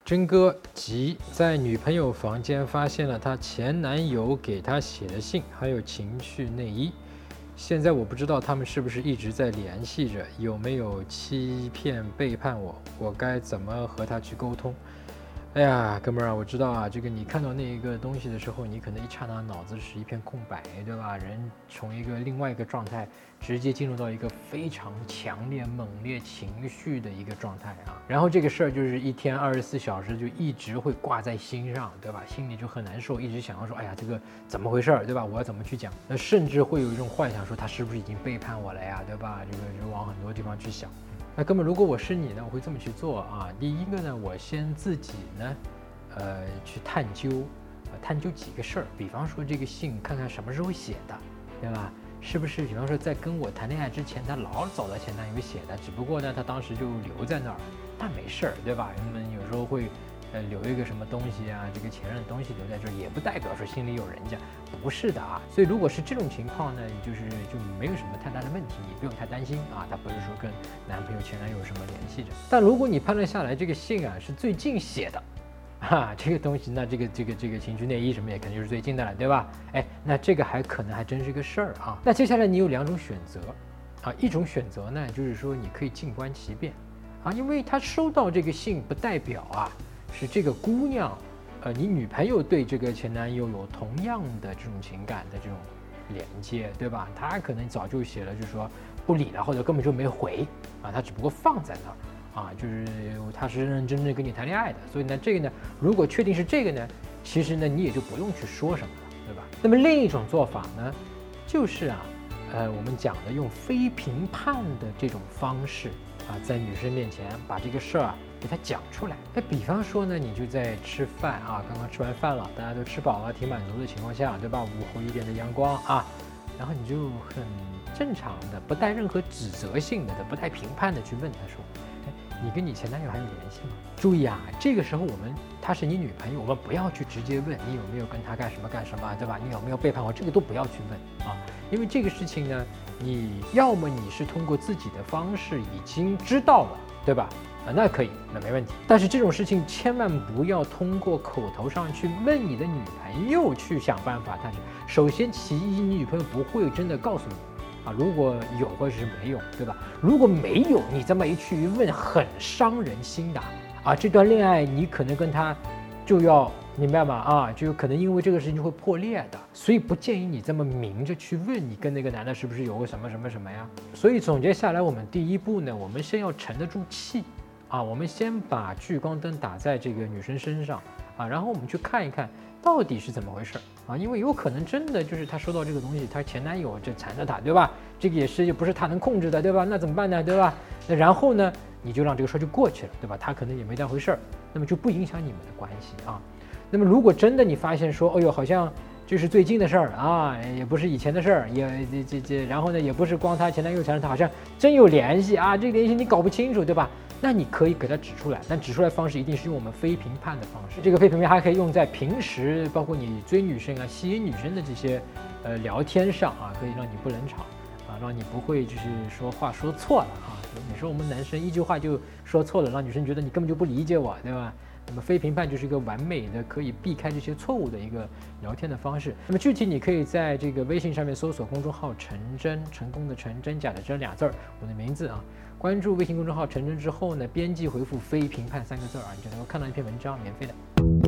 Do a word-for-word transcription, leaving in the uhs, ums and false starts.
真哥急在女朋友房间发现了她前男友给她写的信，还有情趣内衣。现在我不知道他们是不是一直在联系着，有没有欺骗背叛我，我该怎么和他去沟通？哎呀，哥们儿啊，我知道啊，这个你看到那一个东西的时候，你可能一刹那脑子是一片空白，对吧？人从一个另外一个状态，直接进入到一个非常强烈、猛烈情绪的一个状态啊。然后这个事儿就是一天二十四小时就一直会挂在心上，对吧？心里就很难受，一直想要说，哎呀，这个怎么回事儿，对吧？我要怎么去讲？那甚至会有一种幻想，说他是不是已经背叛我了呀，对吧？这个就往很多地方去想。那哥们，如果我是你呢，我会这么去做啊。第一个呢，我先自己呢，呃，去探究，呃，探究几个事儿。比方说这个信，看看什么时候写的，对吧？是不是比方说在跟我谈恋爱之前，他老早的前男友写的，只不过呢，他当时就留在那儿，那没事儿，对吧？人们有时候会，呃，留一个什么东西啊，这个前任的东西留在这儿，也不代表说心里有人家，不是的啊。所以如果是这种情况呢，就是就没有什么太大的问题，你不用太担心啊。他不是说跟男朋友、前男友什么联系着。但如果你判断下来这个信啊是最近写的，啊，这个东西，那这个这个这个情趣内衣什么也肯定就是最近的了，对吧？哎，那这个还可能还真是个事儿啊。那接下来你有两种选择，啊，一种选择呢就是说你可以静观其变，啊，因为他收到这个信不代表啊是这个姑娘，呃，你女朋友对这个前男友有同样的这种情感的这种连接，对吧？他可能早就写了，就是说不理了，或者根本就没回啊，他只不过放在那儿。啊，就是他是认认真真跟你谈恋爱的，所以呢，这个呢，如果确定是这个呢，其实呢，你也就不用去说什么了，对吧？那么另一种做法呢，就是啊，呃，我们讲的用非评判的这种方式啊，在女生面前把这个事儿啊给她讲出来。那比方说呢，你就在吃饭啊，刚刚吃完饭了，大家都吃饱了，挺满足的情况下，对吧？午后一点的阳光啊，然后你就很正常的，不带任何指责性的、不带评判的去问她说。你跟你前男友还有联系吗？注意啊，这个时候我们她是你女朋友，我们不要去直接问你有没有跟她干什么干什么，对吧？你有没有背叛我？这个都不要去问啊，因为这个事情呢，你要么你是通过自己的方式已经知道了，对吧？啊，那可以，那没问题。但是这种事情千万不要通过口头上去问你的女朋友去想办法。但是首先其一，你女朋友不会真的告诉你。啊，如果有或者是没有，对吧？如果没有，你这么一去一问，很伤人心的啊！这段恋爱你可能跟他就要明白吗？啊，就可能因为这个事情就会破裂的，所以不建议你这么明着去问你跟那个男的是不是有个什么什么什么呀？所以总结下来，我们第一步呢，我们先要沉得住气啊，我们先把聚光灯打在这个女生身上啊，然后我们去看一看。到底是怎么回事啊？因为有可能真的就是她收到这个东西，她前男友这缠着她，对吧？这个也是不是她能控制的，对吧？那怎么办呢，对吧？那然后呢，你就让这个事儿就过去了，对吧？她可能也没当回事儿，那么就不影响你们的关系啊。那么如果真的你发现说，哎呦，好像这是最近的事儿啊，也不是以前的事儿，也这这这，然后呢，也不是光她前男友缠着她，好像真有联系啊，这个联系你搞不清楚，对吧？那你可以给他指出来，但指出来方式一定是用我们非评判的方式。这个非评判还可以用在平时，包括你追女生啊、吸引女生的这些呃聊天上啊，可以让你不冷场啊，让你不会就是说话说错了啊。你说我们男生一句话就说错了，让女生觉得你根本就不理解我，对吧？那么非评判就是一个完美的可以避开这些错误的一个聊天的方式。那么具体你可以在这个微信上面搜索公众号“陈真”，成功的陈，真假的真俩字儿，我的名字啊。关注微信公众号陈真之后呢，编辑回复“非评判”三个字啊，你就能够看到一篇文章，免费的。